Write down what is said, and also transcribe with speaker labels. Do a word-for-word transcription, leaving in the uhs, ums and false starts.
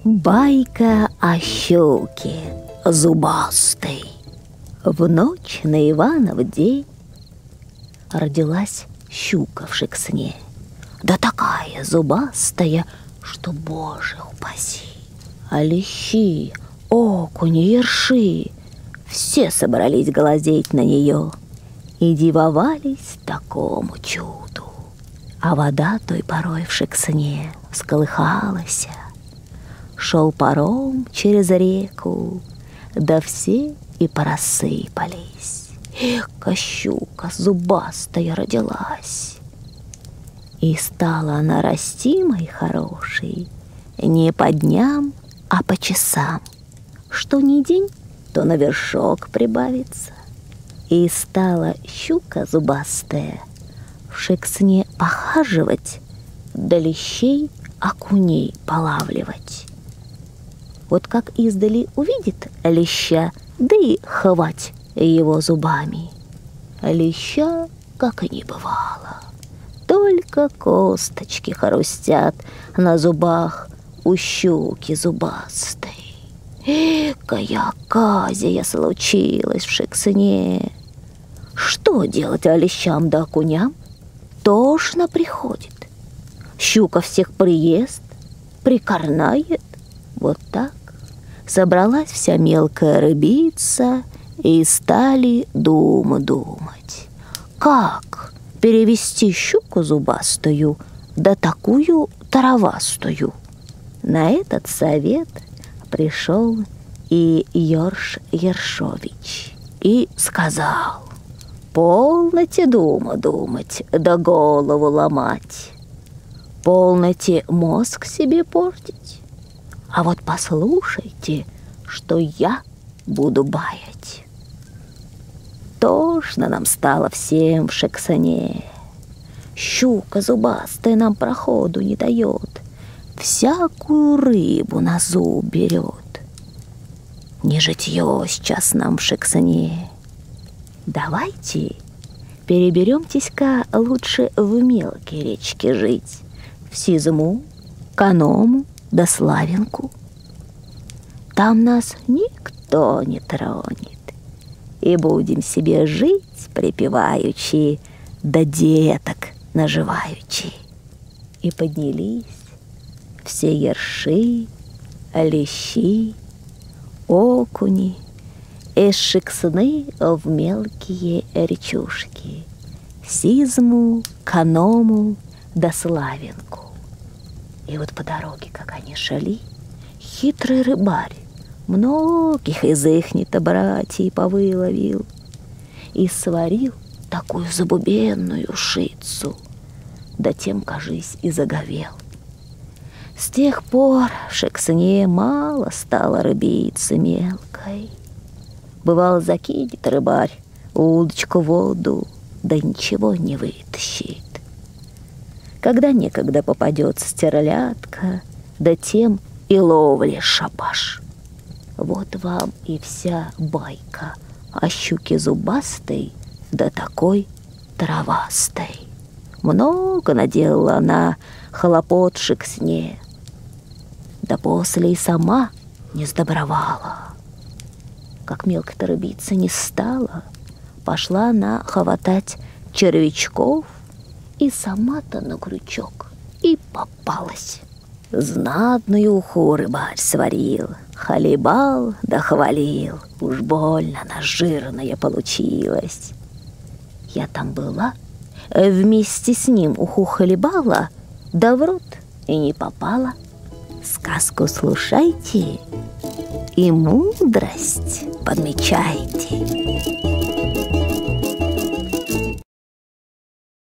Speaker 1: Байка о щуке зубастой. В ночь на Иванов день родилась щука в Шексне. Да такая зубастая, что, Боже упаси. А лещи, окуни, ерши все собрались глазеть на нее и дивовались такому чуду. А вода той порой в Шексне всколыхалась. Шел паром через реку, да все и порассыпались. Эка щука зубастая родилась. И стала она расти, моей хорошей, не по дням, а по часам. Что ни день, то на вершок прибавится. И стала щука зубастая в Шексне похаживать, да лещей окуней полавливать. Вот как издали увидит леща, да и хвать его зубами. Леща как и не бывало. Только косточки хрустят на зубах у щуки зубастой. Экая оказия случилась в Шексне. Что делать лещам да окуням? Тошно приходит. Щука всех приест, прикорнает. Вот так собралась вся мелкая рыбица и стали думу думать, как перевести щуку зубастую да такую таровастую. На этот совет пришел и Ёрш Ершович и сказал: полноте думу думать да голову ломать, полноте мозг себе портить. А вот послушайте, что я буду баять. Тошно нам стало всем в Шексне. Щука зубастая нам проходу не дает, всякую рыбу на зуб берет. Не житье сейчас нам в Шексне. Давайте переберемтесь-ка лучше в мелкие речки жить, в Сизму, Каному да Славянку. Там нас никто не тронет, и будем себе жить припеваючи, да деток наживаючи. И поднялись все ерши, лещи, окуни из Шексны в мелкие речушки, Сизму, Каному да Славянку. И вот по дороге, как они шли, хитрый рыбарь многих из ихних-то братьев повыловил и сварил такую забубенную шицу, да тем, кажись, и заговел. С тех пор в Шексне мало стало рыбицы мелкой. Бывало, закинет рыбарь удочку в воду, да ничего не вытащит. Когда некогда попадется стерлядка, да тем и ловли шабаш. Вот вам и вся байка о щуке зубастой, да такой травастой. Много наделала она хлопот в Шексне, да после и сама не сдобровала. Как мелко-то рыбиться не стала, пошла она хватать червячков, и сама-то на крючок и попалась. Знатную уху рыбарь сварил, хлебал да хвалил, уж больно она жирная получилась. Я там была, вместе с ним уху хлебала, да в рот и не попала. Сказку слушайте и мудрость подмечайте.